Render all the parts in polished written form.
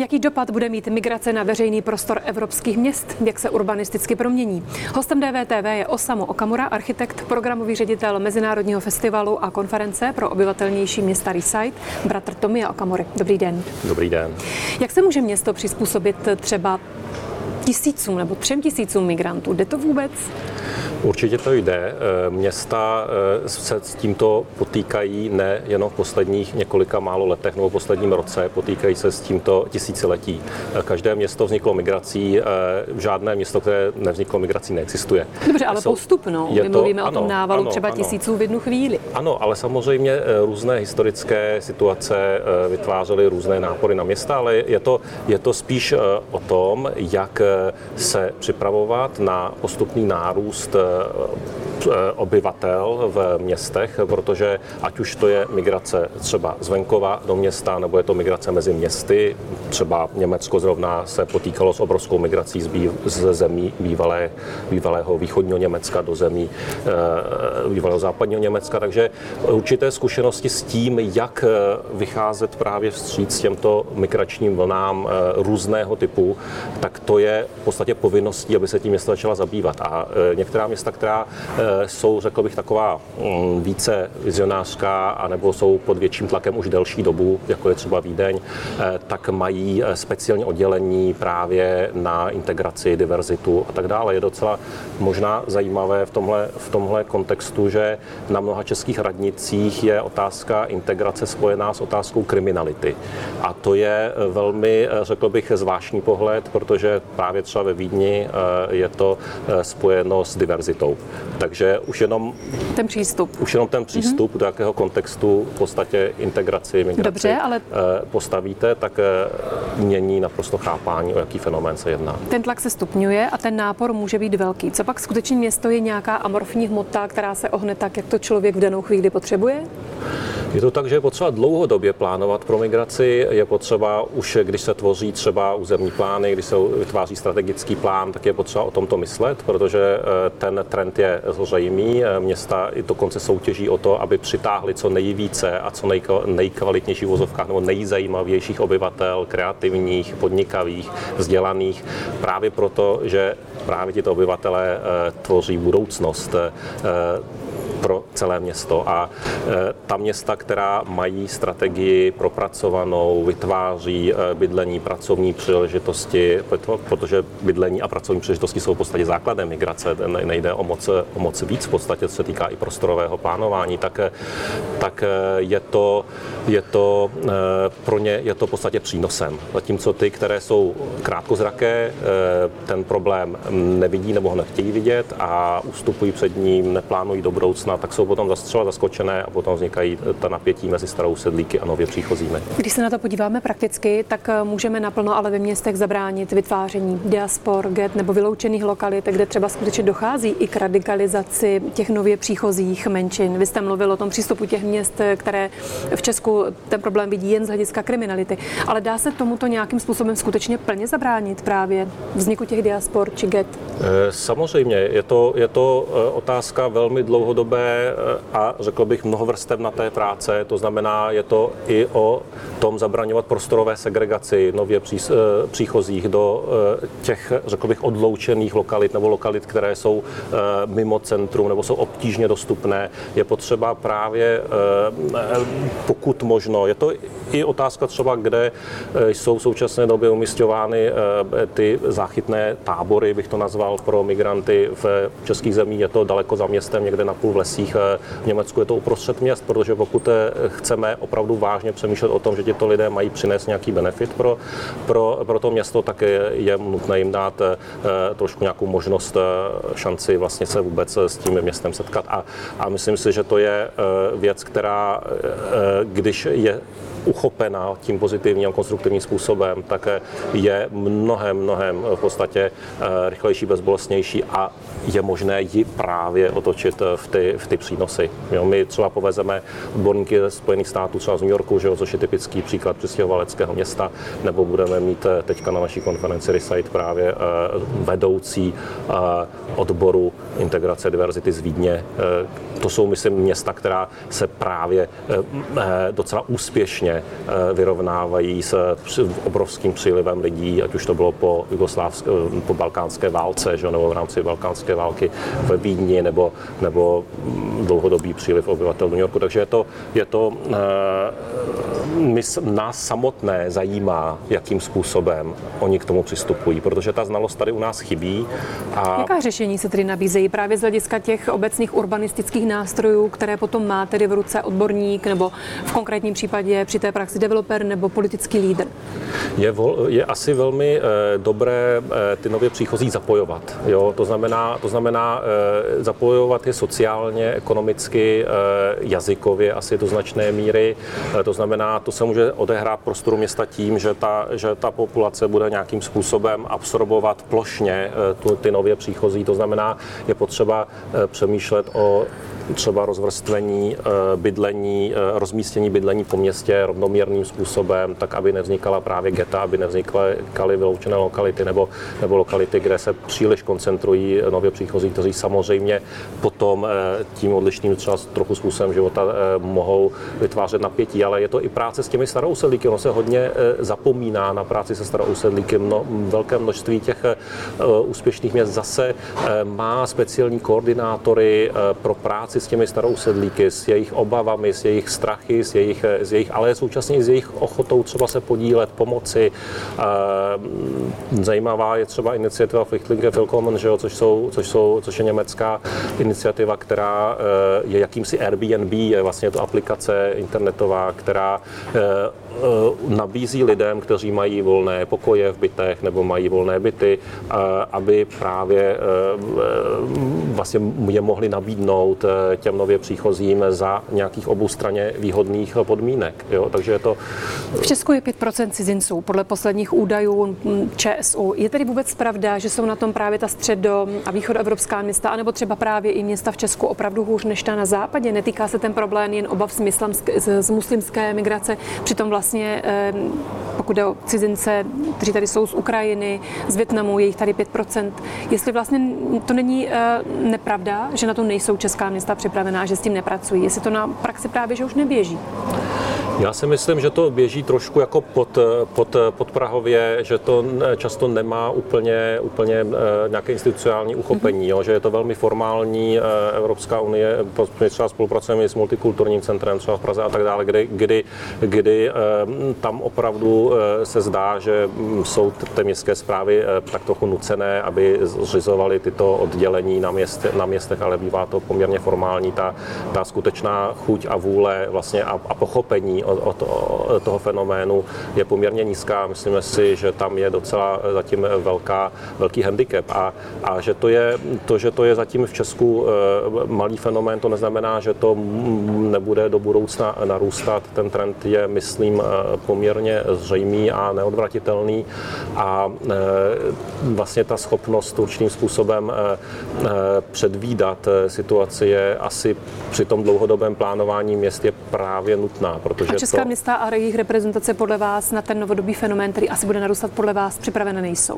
Jaký dopad bude mít migrace na veřejný prostor evropských měst? Jak se urbanisticky promění? Hostem DVTV je Osamu Okamura, architekt, programový ředitel Mezinárodního festivalu a konference pro obyvatelnější města Reside, bratr Tomia Okamury. Dobrý den. Dobrý den. Jak se může město přizpůsobit třeba 1000 nebo 3000 migrantů? Jde to vůbec? Určitě to jde. Města se s tímto potýkají nejen v posledních několika málo letech nebo v posledním roce, potýkají se s tímto tisíciletí. Každé město vzniklo migrací, žádné město, které nevzniklo migrací, neexistuje. Dobře, ale postupnou. My mluvíme o tom návalu třeba tisíců v jednu chvíli. Ano, ale samozřejmě různé historické situace vytvářely různé nápory na města, ale je to spíš o tom, jak se připravovat na postupný nárůst obyvatel v městech, protože ať už to je migrace třeba z venkova do města, nebo je to migrace mezi městy, třeba Německo zrovna se potýkalo s obrovskou migrací z zemí bývalého východního Německa do zemí bývalého západního Německa, takže určité zkušenosti s tím, jak vycházet právě vstříc těmto migračním vlnám různého typu, tak to je v podstatě povinností, aby se tím města začala zabývat. A některá města, která jsou, řekl bych, taková více vizionářská, anebo jsou pod větším tlakem už delší dobu, jako je třeba Vídeň, tak mají speciální oddělení právě na integraci, diverzitu a tak dále. Je docela možná zajímavé v tomhle kontextu, že na mnoha českých radnicích je otázka integrace spojená s otázkou kriminality. A to je velmi, řekl bych, zvláštní pohled, protože právě třeba ve Vídni je to spojeno s diverzitou. Takže už jenom ten přístup, do jakého kontextu v podstatě integraci, migraci postavíte, tak mění naprosto chápání, o jaký fenomén se jedná. Ten tlak se stupňuje a ten nápor může být velký. Co pak skutečně město je nějaká amorfní hmota, která se ohne tak, jak to člověk v danou chvíli potřebuje? Je to tak, že je potřeba dlouhodobě plánovat pro migraci, je potřeba už, když se tvoří třeba územní plány, když se vytváří strategický plán, tak je potřeba o tomto myslet, protože ten trend je zřejmý. Města i dokonce soutěží o to, aby přitáhli co nejvíce a co nejkvalitnějších vozovkách nebo nejzajímavějších obyvatel, kreativních, podnikavých, vzdělaných, právě proto, že právě tito obyvatelé tvoří budoucnost pro celé město. A ta města, která mají strategii propracovanou, vytváří bydlení, pracovní příležitosti, protože bydlení a pracovní příležitosti jsou v podstatě základem migrace, nejde o moc víc, v podstatě se týká i prostorového plánování, tak je to pro ně je to v podstatě přínosem. Zatímco ty, které jsou krátkozraké, ten problém nevidí nebo ho nechtějí vidět a ustupují před ním, neplánují do budoucna, tak jsou potom třeba zaskočené a potom vznikají ta napětí mezi starou sedlíky a nově příchozími. Když se na to podíváme prakticky, tak můžeme naplno ale ve městech zabránit vytváření diaspor, get nebo vyloučených lokalit, kde třeba skutečně dochází i k radikalizaci těch nově příchozích menšin. Vy jste mluvil o tom přístupu těch měst, které v Česku ten problém vidí jen z hlediska kriminality, ale dá se tomuto nějakým způsobem skutečně plně zabránit právě vzniku těch diaspor či get? Samozřejmě, je to otázka velmi dlouhodobé a řekl bych mnohovrstevnaté práce, to znamená, je to i o tom zabraňovat prostorové segregaci nově příchozích do těch, řekl bych, odloučených lokalit nebo lokalit, které jsou mimo centrum nebo jsou obtížně dostupné. Je potřeba právě, pokud možno, je to i otázka třeba, kde jsou v současné době umisťovány ty záchytné tábory, bych to nazval, pro migranty v českých zemích. Je to daleko za městem, někde napůl v lesích. V Německu je to uprostřed měst, protože pokud chceme opravdu vážně přemýšlet o tom, že tito lidé mají přinést nějaký benefit pro to město, tak je nutné jim dát trošku nějakou možnost, šanci vlastně se vůbec s tím městem setkat. A myslím si, že to je věc, která, když je uchopena tím pozitivním a konstruktivním způsobem, tak je mnohem v podstatě rychlejší, bezbolestnější a je možné ji právě otočit v ty přínosy. Jo, my třeba povezeme odborníky ze Spojených států, třeba z New Yorku, že jo, což je typický příklad přistěhovaleckého města, nebo budeme mít teďka na naší konferenci Reside právě vedoucí odboru integrace diverzity z Vídně. To jsou, myslím, města, která se právě docela úspěšně úspěšně vyrovnávají s obrovským přílivem lidí, ať už to bylo po balkánské válce, že, nebo v rámci balkánské války ve Vídni, nebo dlouhodobý příliv obyvatel New Yorku. Takže nás samotné zajímá, jakým způsobem oni k tomu přistupují, protože ta znalost tady u nás chybí. Jaká řešení se tedy nabízejí právě z hlediska těch obecných urbanistických nástrojů, které potom má tedy v ruce odborník nebo v konkrétním případě při té praxi developer nebo politický lídr? Je asi velmi dobré ty nově příchozí zapojovat. Jo? To znamená zapojovat je sociálně, ekonomicky, jazykově asi do značné míry. To znamená, to se může odehrát v prostoru města tím, že ta populace bude nějakým způsobem absorbovat plošně ty nově příchozí. To znamená, je potřeba přemýšlet o třeba rozvrstvení bydlení, rozmístění bydlení po městě rovnoměrným způsobem, tak aby nevznikala právě geta, aby nevznikaly vyloučené lokality nebo lokality, kde se příliš koncentrují nově příchozí, kteří samozřejmě potom tím odlišným třeba trochu způsobem života mohou vytvářet napětí, ale je to i práce s těmi starousedlíky. Ono se hodně zapomíná na práci se starousedlíky. Velké množství těch úspěšných měst zase má speciální koordinátory pro práci s těmi starousedlíky, s jejich obavami, s jejich strachy, ale současně i s jejich ochotou třeba se podílet, pomoci. Zajímavá je třeba iniciativa Flüchtlinge Willkommen, což je německá iniciativa, která je jakýmsi Airbnb, je vlastně to aplikace internetová, která nabízí lidem, kteří mají volné pokoje v bytech nebo mají volné byty, aby právě vlastně je mohli nabídnout těm nově příchozím za nějakých oboustranně výhodných podmínek. Jo? Takže je to... V Česku je 5% cizinců, podle posledních údajů ČSÚ. Je tedy vůbec pravda, že jsou na tom právě ta středo- a východoevropská města, anebo třeba právě i města v Česku opravdu hůř než ta na západě? Netýká se ten problém jen obav z muslimské migrace, přitom vlastně pokud jde o cizince, kteří tady jsou z Ukrajiny, z Vietnamu, je jich tady 5%. Jestli vlastně to není nepravda, že na to nejsou česká města připravená, že s tím nepracují, jestli to na praxi právě, že už neběží. Já si myslím, že to běží trošku jako podprahově, že to často nemá úplně nějaké institucionální uchopení, jo? Že je to velmi formální. Evropská unie, třeba spolupracujeme s multikulturním centrem třeba v Praze a tak dále, kdy tam opravdu se zdá, že jsou ty městské správy tak trochu nucené, aby zřizovaly tyto oddělení na městech, ale bývá to poměrně formální. Ta skutečná chuť a vůle vlastně a pochopení od toho fenoménu je poměrně nízká. Myslíme si, že tam je docela zatím velký handicap a že to je zatím v Česku malý fenomén, to neznamená, že to nebude do budoucna narůstat. Ten trend je, myslím, poměrně zřejmý a neodvratitelný a vlastně ta schopnost určitým způsobem předvídat situaci je asi při tom dlouhodobém plánování měst je právě nutná, protože česká města a jejich reprezentace podle vás na ten novodobý fenomén, který asi bude narůstat, podle vás připravené nejsou?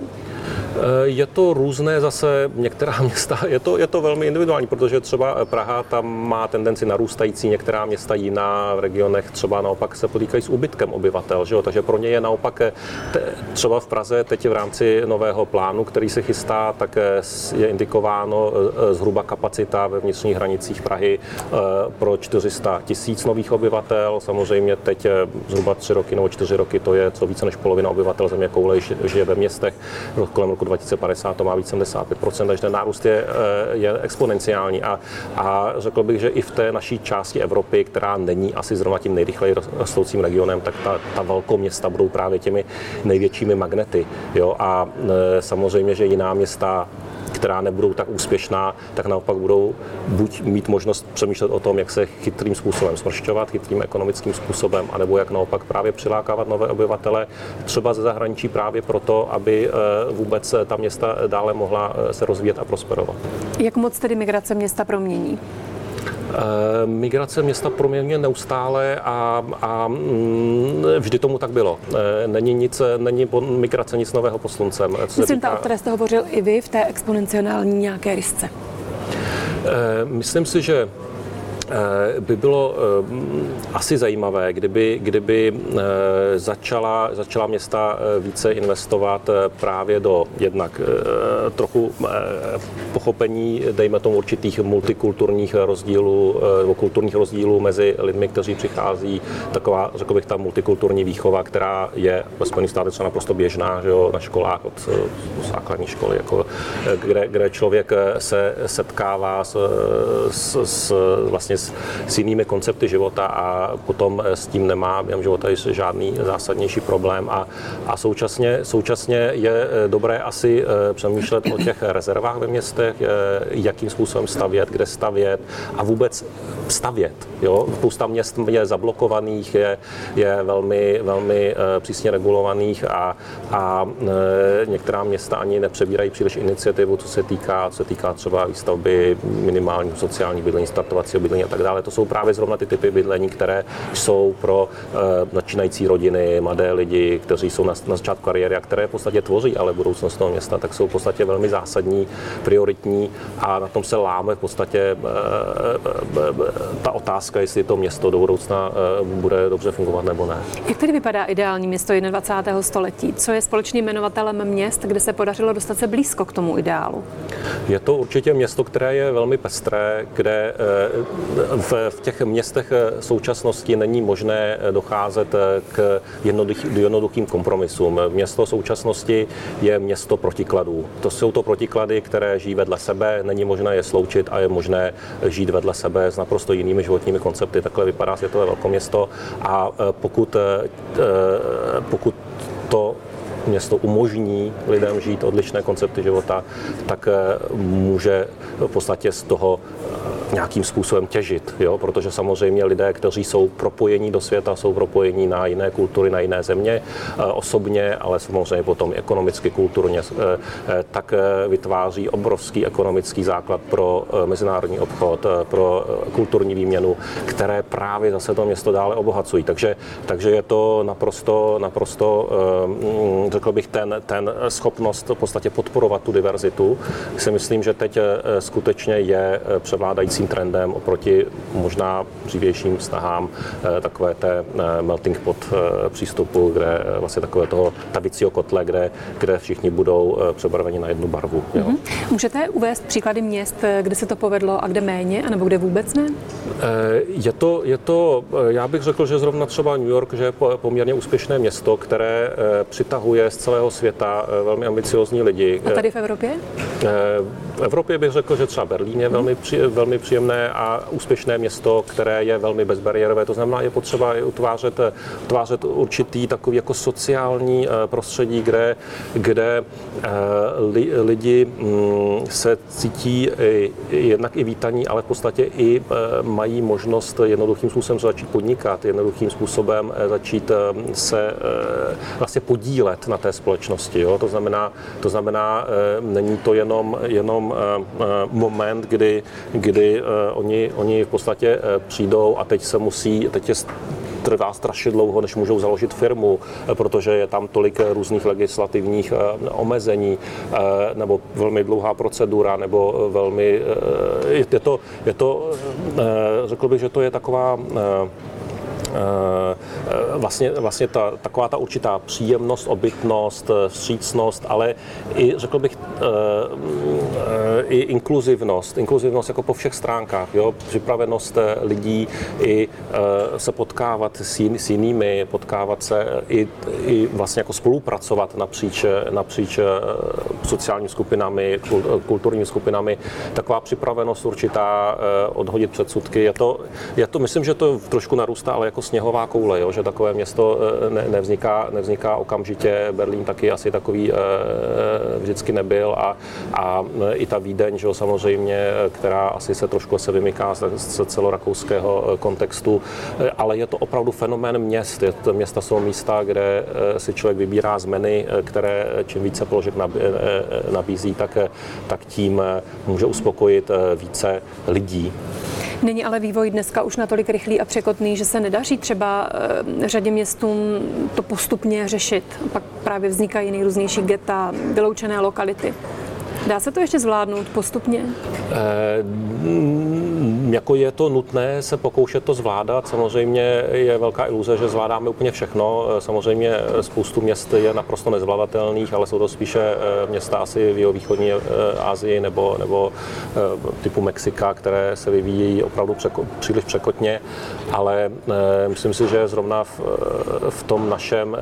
Je to různé zase, některá města, je to velmi individuální, protože třeba Praha tam má tendenci narůstající, některá města jiná v regionech třeba naopak se potýkají s úbytkem obyvatel, že jo? Takže pro ně je naopak třeba v Praze teď v rámci nového plánu, který se chystá, tak je indikováno zhruba kapacita ve vnitřních hranicích Prahy pro 400 000 nových obyvatel. Samozřejmě teď zhruba 3 roky nebo 4 roky to je co více než polovina obyvatel země koule žije ve městech. Kolem roku 2050 to má víc 75%, takže ten nárůst je exponenciální. A řekl bych, že i v té naší části Evropy, která není asi zrovna tím nejrychleji rostoucím regionem, tak ta velkoměsta budou právě těmi největšími magnety. Jo? A samozřejmě, že jiná města, která nebudou tak úspěšná, tak naopak budou buď mít možnost přemýšlet o tom, jak se chytrým způsobem smršťovat, chytrým ekonomickým způsobem, anebo jak naopak právě přilákávat nové obyvatele, třeba ze zahraničí právě proto, aby vůbec ta města dále mohla se rozvíjet a prosperovat. Jak moc tedy migrace města promění? Migrace města proměňuje neustále a vždy tomu tak bylo. Není migrace nic nového pod sluncem. Myslím, o které jste hovořil i vy v té exponenciální nějaké risce. Myslím si, že by bylo asi zajímavé, kdyby začala města více investovat právě do jednak trochu pochopení, dejme tomu, určitých multikulturních rozdílů nebo kulturních rozdílů mezi lidmi, kteří přichází. Taková, řekl bych, ta multikulturní výchova, která je ve Spojených státech třeba naprosto běžná, že jo, na školách od základní školy, jako, kde člověk se setkává vlastně s jinými koncepty života a potom s tím nemá během života žádný zásadnější problém a současně je dobré asi přemýšlet o těch rezervách ve městech, jakým způsobem stavět, kde stavět a vůbec stavět. Jo? Spousta měst je zablokovaných, je velmi, velmi přísně regulovaných a některá města ani nepřebírají příliš iniciativu, co se týká třeba výstavby minimálního sociálního bydlení, startovacího bydlení a tak dále. To jsou právě zrovna ty typy bydlení, které jsou pro začínající rodiny, mladé lidi, kteří jsou na začátku kariéry a které v podstatě tvoří ale budoucnost toho města, tak jsou v podstatě velmi zásadní, prioritní a na tom se láme v podstatě ta otázka, jestli to město do budoucna bude dobře fungovat nebo ne. Jak tedy vypadá ideální město 21. století? Co je společným jmenovatelem měst, kde se podařilo dostat se blízko k tomu ideálu? Je to určitě město, které je velmi pestré, kde v těch městech současnosti není možné docházet k jednoduchým kompromisům. Město současnosti je město protikladů. To jsou to protiklady, které žijí vedle sebe, není možné je sloučit a je možné žít vedle sebe s naprosto jinými životními koncepty. Takhle vypadá světové velkoměsto a pokud to město umožní lidem žít odlišné koncepty života, tak může v podstatě z toho nějakým způsobem těžit, jo? Protože samozřejmě lidé, kteří jsou propojení do světa, jsou propojení na jiné kultury, na jiné země osobně, ale samozřejmě potom ekonomicky, kulturně, tak vytváří obrovský ekonomický základ pro mezinárodní obchod, pro kulturní výměnu, které právě zase to město dále obohacují. Takže je to naprosto řekl bych, ten schopnost v podstatě podporovat tu diverzitu. Si myslím, že teď skutečně je převládajícím trendem oproti možná dřívějším snahám takové té melting pot přístupu, kde vlastně takové toho tavicího kotle, kde všichni budou přebarveni na jednu barvu. Jo. Můžete uvést příklady měst, kde se to povedlo a kde méně, anebo kde vůbec ne? Je to, já bych řekl, že zrovna třeba New York, že je poměrně úspěšné město, které přitahuje z celého světa velmi ambiciózní lidi. A tady v Evropě? V Evropě bych řekl, že třeba Berlín je velmi příjemné a úspěšné město, které je velmi bezbariérové. To znamená, je potřeba utvářet určitý takový jako sociální prostředí, kde lidi se cítí jednak i vítaní, ale v podstatě i mají možnost jednoduchým způsobem začít podnikat, jednoduchým způsobem začít se vlastně podílet na té společnosti. Jo? To znamená, není to jenom moment, kdy oni v podstatě přijdou a teď trvá strašně dlouho, než můžou založit firmu, protože je tam tolik různých legislativních omezení, nebo velmi dlouhá procedura, nebo velmi... Řekl bych, že to je taková... Vlastně taková ta určitá příjemnost, obytnost, vstřícnost, ale i, řekl bych, i inkluzivnost jako po všech stránkách, jo? Připravenost lidí i se potkávat s jinými, potkávat se i vlastně jako spolupracovat napříč sociálními skupinami, kulturními skupinami, taková připravenost určitá odhodit předsudky. Je to, myslím, že to trošku narůstá, ale jako sněhová koule, jo? Že takové město nevzniká okamžitě. Berlín taky asi takový vždycky nebyl a i ta Vídeň, že jo, samozřejmě, která asi se trošku vymyká z celorakouského kontextu, ale je to opravdu fenomén měst. Města jsou místa, kde si člověk vybírá z menu, které čím více položek nabízí, tak tím může uspokojit více lidí. Není ale vývoj dneska už natolik rychlý a překotný, že se nedaří třeba řadě městům to postupně řešit. Pak právě vznikají nejrůznější geta, vyloučené lokality. Dá se to ještě zvládnout postupně? Jako je to nutné se pokoušet to zvládat. Samozřejmě je velká iluze, že zvládáme úplně všechno. Samozřejmě spoustu měst je naprosto nezvládatelných, ale jsou to spíše města asi v jihovýchodní Asii nebo typu Mexika, které se vyvíjí opravdu příliš překotně, ale myslím si, že zrovna v tom našem,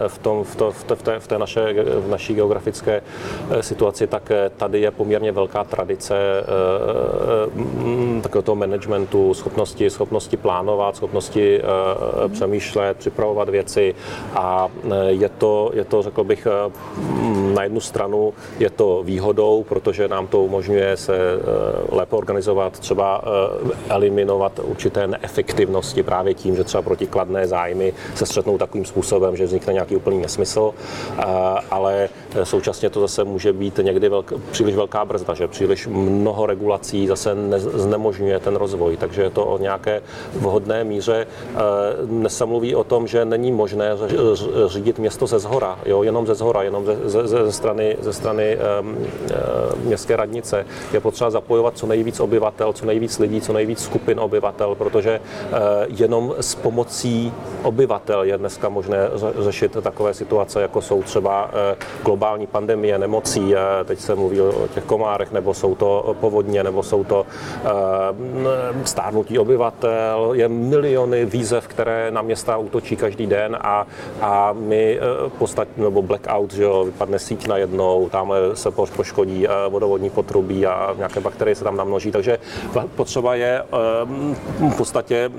v naší geografické situaci, tak tady je poměrně velká tradice takového toho managementu, schopnosti plánovat, schopnosti přemýšlet, připravovat věci a je to, řekl bych, na jednu stranu je to výhodou, protože nám to umožňuje se lépe organizovat, třeba eliminovat určité neefektivnosti právě tím, že třeba protikladné zájmy se střetnou takovým způsobem, že vznikne nějaký úplný nesmysl, ale současně to zase může být někdy příliš velká brzda, že příliš mnoho regulací zase znemožňuje ten rozvoj, takže je to o nějaké vhodné míře. Dnes se mluví o tom, že není možné řídit město ze zhora, jenom ze zhora, jenom ze strany městské radnice. Je potřeba zapojovat co nejvíc obyvatel, co nejvíc lidí, co nejvíc skupin obyvatel, protože jenom s pomocí obyvatel je dneska možné řešit takové situace, jako jsou třeba globální pandemie nemocí, teď se mluví o těch komárech, nebo jsou to povodně, nebo jsou to stárnutí obyvatel, je miliony výzev, které na města útočí každý den a my nebo blackout, že jo, vypadne síť najednou, tamhle se poškodí vodovodní potrubí a nějaké bakterie se tam namnoží, takže potřeba je v podstatě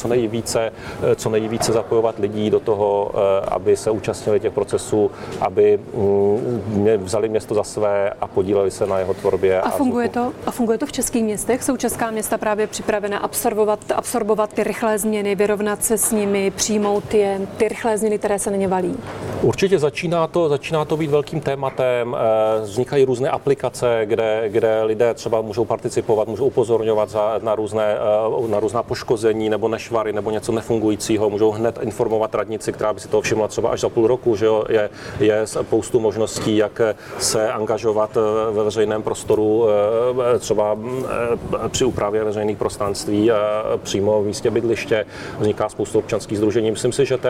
co nejvíce zapojovat lidí do toho, aby se účastnili těch procesů, aby vzali město za své a podíleli se na jeho tvorbě. A funguje to v českých městech? Jsou česká města právě připravena absorbovat ty rychlé změny, vyrovnat se s nimi, přijmout ty rychlé změny, které se na ně valí? Určitě začíná to být velkým tématem. Vznikají různé aplikace, kde lidé třeba můžou participovat, můžou upozorňovat na různá poškození nebo nešvary nebo něco nefungujícího, můžou hned informovat radnici, která by si toho všimla třeba až za půl roku, že jo, je spoustu možností, jak se angažovat ve veřejném prostoru, třeba při úpravě veřejných prostranství přímo v místě bydliště. Vzniká spoustu občanských sdružení. Myslím si, že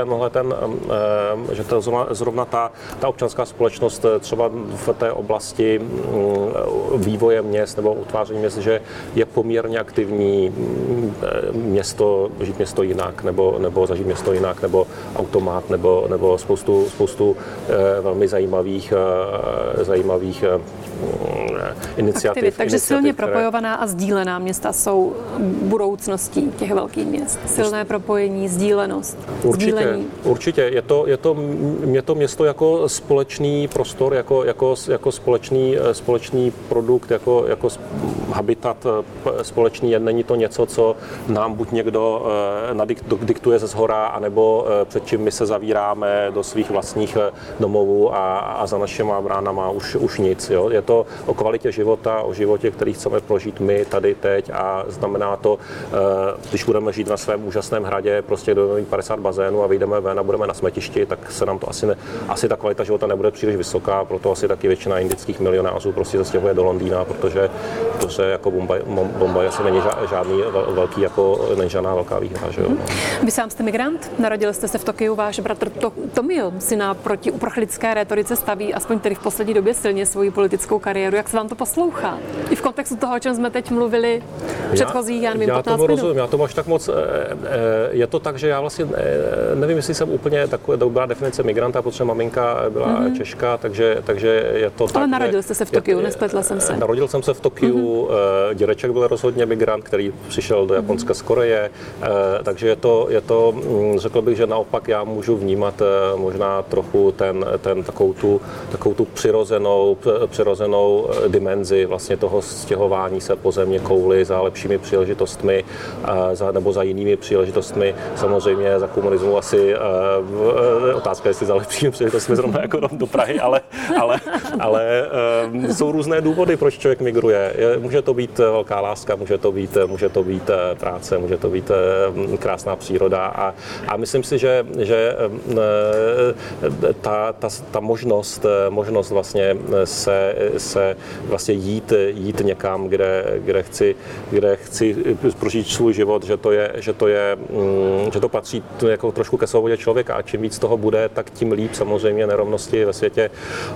zrovna ta občanská společnost třeba v té oblasti vývoje měst nebo utváření měst, že je poměrně aktivní žít město jinak, nebo zažít město jinak, nebo automat, nebo spoustu velmi zajímavých iniciativ. Takže silně propojovaná a sdílená města jsou budoucností těch velkých měst. Silné propojení, sdílenost. Určitě. Je to město jako společný prostor, jako společný produkt, jako habitat společný. Není to něco, co nám buď někdo diktuje ze shora, anebo před čím my se zavíráme do svých vlastních domovů a za našima bránama už nic. Jo? Je to o kvalitě života, o životě, který chceme prožít my tady teď a znamená to, když budeme žít na svém úžasném hradě, prostě budeme mít 50 bazénů a vyjdeme ven a budeme na smetišti, tak se nám to asi ta kvalita života nebude příliš vysoká, proto asi taky většina indických milionářů prostě se stěhuje do Londýna, protože jako Bombaj asi není žádný velký, jako není žádná velká výhra. Že jo? Vy sám jste migrant, narodil jste se v Tokiu, váš bratr Tomil si na protiuprchlické rétorice staví, aspoň tedy v poslední době silně svoji politickou kariéru. Jak se vám to poslouchá? I v kontextu toho, o čem jsme teď mluvili předchozích, 15 minut. Rozumím, já tomu až tak moc, je to tak, že já vlastně nevím, jestli jsem úplně taková dobrá definice migranta, protože maminka byla Češka, takže je to tak. Ale narodil jste se v Tokiu, nespletla jsem se. Narodil jsem se v Tokiu, dědeček byl rozhodně migrant, který přišel do Japonska z Koreje, takže je to, řekl bych, že naopak já můžu vnímat možná trochu takovou tu přirozenou dimenzi vlastně toho stěhování se po země kouli za lepšími příležitostmi nebo za jinými příležitostmi. Samozřejmě za komunismu asi otázka, jestli za lepšími příležitostmi zrovna jako do Prahy, ale jsou různé důvody, proč člověk migruje. Může to být velká láska, může to být práce, může to být krásná příroda a myslím si, že ta možnost vlastně se vlastně jít někam, kde chci prožít svůj život, že to patří jako trošku ke svobodě člověka a čím víc toho bude, tak tím líp samozřejmě nerovnosti ve světě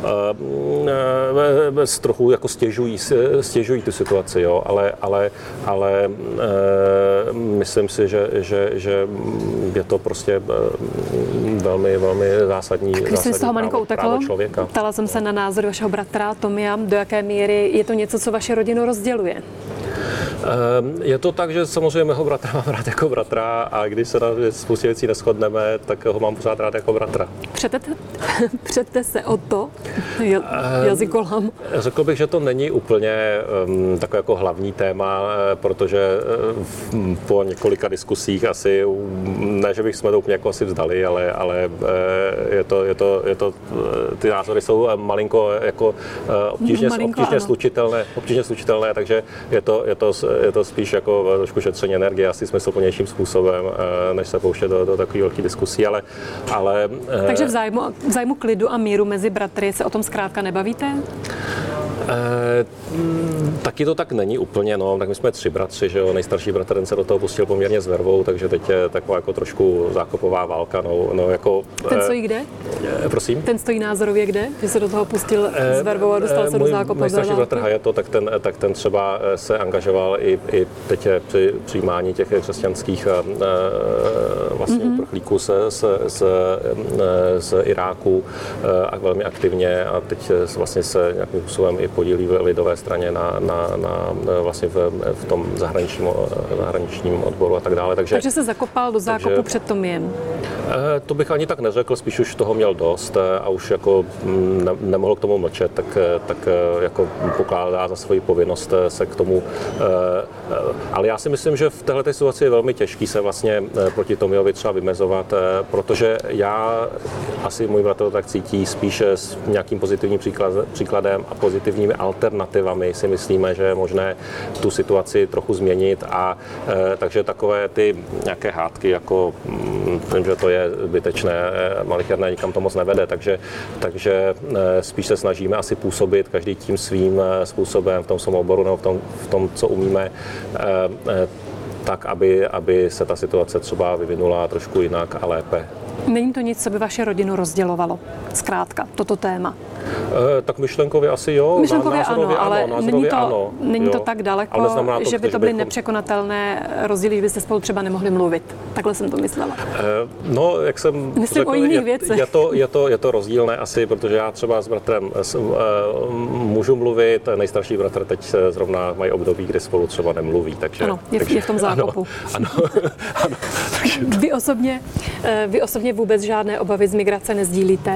trochu jako stěžují tu situaci, jo, ale myslím si, že je to prostě velmi zásadní právo člověka. Ptala jsem se na názor vašeho bratra Tomia, do jaké míry je to něco, co vaši rodinu rozděluje? Je to tak, že samozřejmě mého bratra mám rád jako bratra a když se na spoustě věcí neshodneme, tak ho mám pořád rád jako bratra. Přete se o to, jazykolám? Řekl bych, že to není úplně takové jako hlavní téma, protože po několika diskusích asi, ne, že bych jsme to úplně jako asi vzdali, ale je to ty názory jsou malinko jako obtížně slučitelné, takže je to spíš jako trošku šetření energie, asi smysluplnějším způsobem, než se pouštět do takových velkých diskusí, ale takže v zájmu klidu a míru mezi bratry se o tom zkrátka nebavíte? Taky to tak není úplně, no, tak my jsme 3 bratři, že jo, nejstarší bratr ten se do toho pustil poměrně s vervou, takže teď je taková jako trošku zákopová válka, no jako... Ten stojí kde? Prosím? Ten stojí názorově kde? Že se do toho pustil s vervou a dostal se do zákopové války? Nejstarší bratr Hayato, tak ten třeba se angažoval i teď je při přijímání těch křesťanských vlastně uprchlíků z Iráku a velmi aktivně a teď vlastně se nějakým způsobem i podílí v lidové straně vlastně v tom zahraničním odboru a tak dále. Takže se zakopal do zákopu před Tomiem? To bych ani tak neřekl, spíš už toho měl dost a už jako nemohl k tomu mlčet, tak jako pokládá za svoji povinnost se k tomu. Ale já si myslím, že v této situaci je velmi těžký se vlastně proti Tomiovi třeba vymezovat, protože já asi můj bratr to tak cítí spíše s nějakým pozitivním příkladem a pozitivními alternativami si myslíme, že je možné tu situaci trochu změnit a takže takové ty nějaké hádky, jako vím, že to je zbytečné, malicherné, nikam to moc nevede, takže spíš se snažíme asi působit každý tím svým způsobem v tom svém oboru nebo v tom, co umíme, tak, aby se ta situace třeba vyvinula trošku jinak a lépe. Není to nic, co by vaše rodinu rozdělovalo, zkrátka, toto téma? Tak myšlenkově asi jo, myšlenkově ano, ale není to tak daleko, to, že by to byly nepřekonatelné rozdíly, že byste spolu třeba nemohli mluvit. Takhle jsem to myslela. No, jak jsem řekl, je to rozdílné asi, protože já třeba s bratrem můžu mluvit, nejstarší bratr teď zrovna mají období, kdy spolu třeba nemluví. Takže, ano, je v tom zákopu. Ano. Vy osobně vůbec žádné obavy z migrace nezdílíte?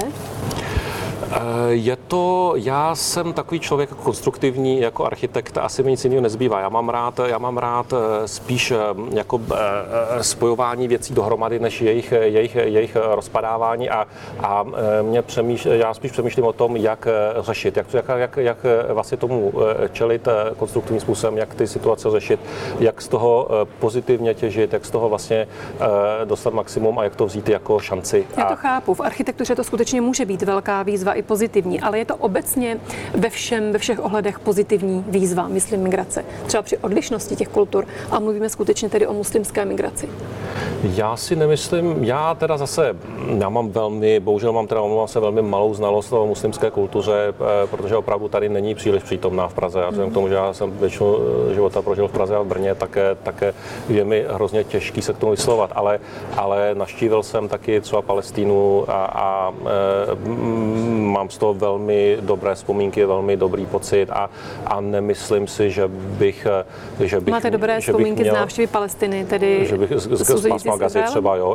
Já jsem takový člověk jako konstruktivní, jako architekt, asi mi nic jiného nezbývá. Já mám rád spíš jako spojování věcí dohromady, než jejich rozpadávání a já spíš přemýšlím o tom, jak řešit, jak vlastně tomu čelit konstruktivním způsobem, jak ty situace řešit, jak z toho pozitivně těžit, jak z toho vlastně dostat maximum a jak to vzít jako šanci. Já to chápu. V architektuře to skutečně může být velká výzva i pozitivní, ale je to obecně ve všech ohledech pozitivní výzva, myslím, migrace. Třeba při odlišnosti těch kultur. A mluvíme skutečně tedy o muslimské migraci. Já si nemyslím, bohužel mám velmi malou znalost o muslimské kultuře, protože opravdu tady není příliš přítomná v Praze. A vzhledem k tomu, že já jsem většinu života prožil v Praze a v Brně, také je mi hrozně těžký se k tomu vyslovovat. Ale navštívil jsem taky třeba Palestínu a mám z toho velmi dobré vzpomínky, velmi dobrý pocit a nemyslím si, že bych Máte dobré vzpomínky z návštěvy Palestiny, tedy že bych z pásma Gazy třeba, jo.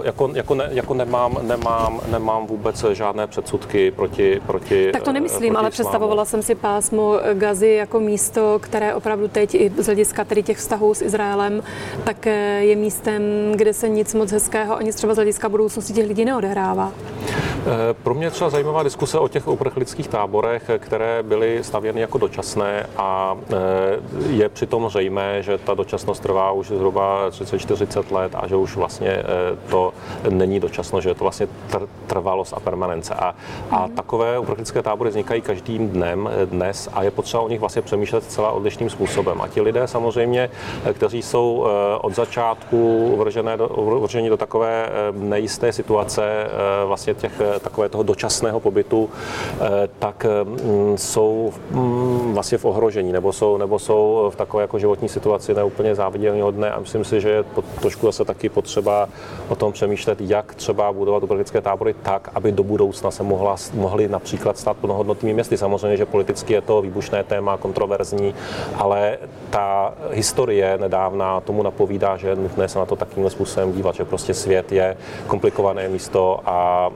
Nemám vůbec žádné předsudky proti tak to nemyslím, ale představovala jsem si pásmo Gazy jako místo, které opravdu teď i z hlediska tedy těch vztahů s Izraelem, tak je místem, kde se nic moc hezkého ani třeba z hlediska budoucnosti těch lidí neodehrává. Pro mě třeba zajímavá diskuse o těch uprchlických táborech, které byly stavěny jako dočasné a je přitom zřejmé, že ta dočasnost trvá už zhruba 30-40 let a že už vlastně to není dočasno, že je to vlastně trvalost a permanence. A takové uprchlické tábory vznikají každým dnem dnes a je potřeba o nich vlastně přemýšlet celá odlišným způsobem. A ti lidé samozřejmě, kteří jsou od začátku uvrženi do takové nejisté situace vlastně takové toho dočasného pobytu, tak jsou vlastně v ohrožení nebo jsou v takové jako životní situaci neúplně záviděníhodné a myslím si, že je trošku zase taky potřeba o tom přemýšlet, jak třeba budovat uprchlické tábory tak, aby do budoucna se mohly například stát plnohodnotnými městy. Samozřejmě, že politicky je to výbušné téma, kontroverzní, ale ta historie nedávná tomu napovídá, že je nutné se na to takovým způsobem dívat, že prostě svět je komplikované místo a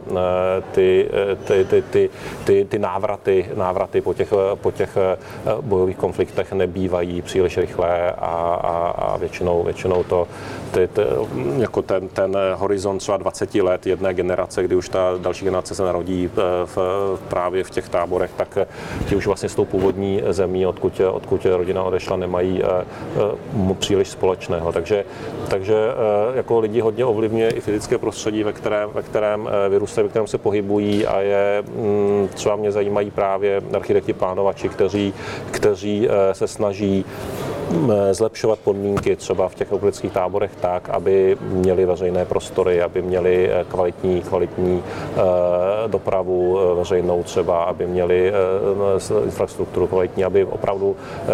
ty návraty po těch bojových konfliktech nebývají příliš rychlé a většinou to jako ten horizont třeba 20 let jedné generace, kdy už ta další generace se narodí právě v těch táborech, tak ti už vlastně s tou původní zemí, odkud rodina odešla, nemají příliš společného. Takže jako lidi hodně ovlivňuje i fyzické prostředí, ve kterém vyrůstají, ve kterém se pohybují a třeba mě zajímají právě architekti plánovači, kteří se snaží zlepšovat podmínky třeba v těch uprchlických táborech tak, aby měli veřejné prostory, aby měli kvalitní dopravu veřejnou třeba, aby měli infrastrukturu kvalitní, aby opravdu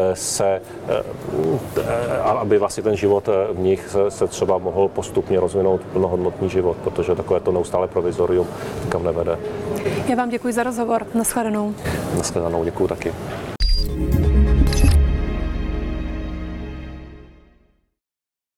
aby vlastně ten život v nich se třeba mohl postupně rozvinout plnohodnotný život, protože takové to neustále provizorium nikam nevede. Já vám děkuji za rozhovor. Naschledanou. Naschledanou, děkuji taky.